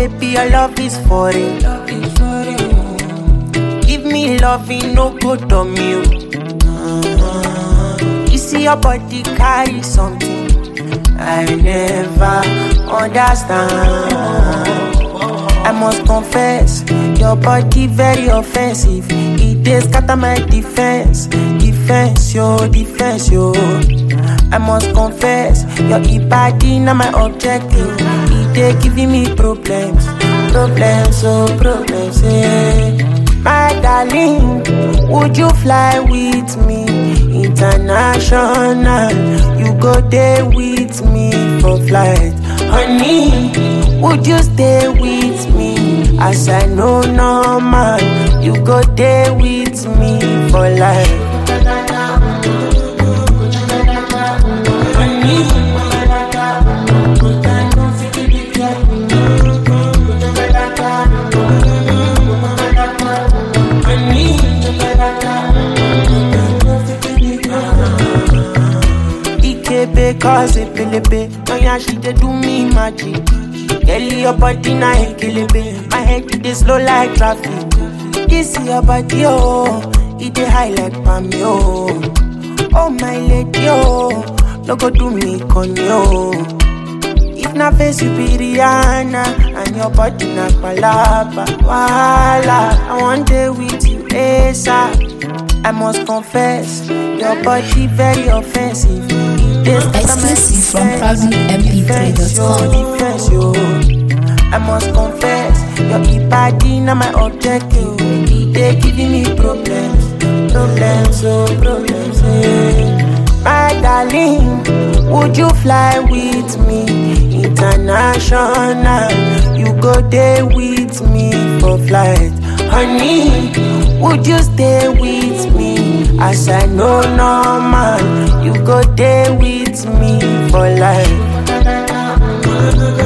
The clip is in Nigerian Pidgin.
baby, your love is foreign. Give me loving, no good on you. You see your body carry something I never understand. I must confess, your body very offensive. It dey scatter my defense, defense yo. I must confess, your body na my objective. It dey giving me problems, yeah. My darling, would you fly with me international? You go there with me for flight. Honey, would you stay with me? As I know normal, you go there with me for life. Cause it pelebe, no yeah, she dey do me magic. Girl, your body na ekelebe, my head it dey slow like traffic. This your body oh, it dey high like palm yo. Oh my lady oh, no go do me conyo. If na face you be Rihanna, and your body na palapa. Wala, I want day with you ASAP. I must confess, your body very offensive. Exclusive from ProudlyMP3.com. I must confess, your body na my objective. They giving me problems, yeah. My darling, would you fly with me international? You go there with me for flight. Honey, would you stay with me? As I know normal, you go there with me for life.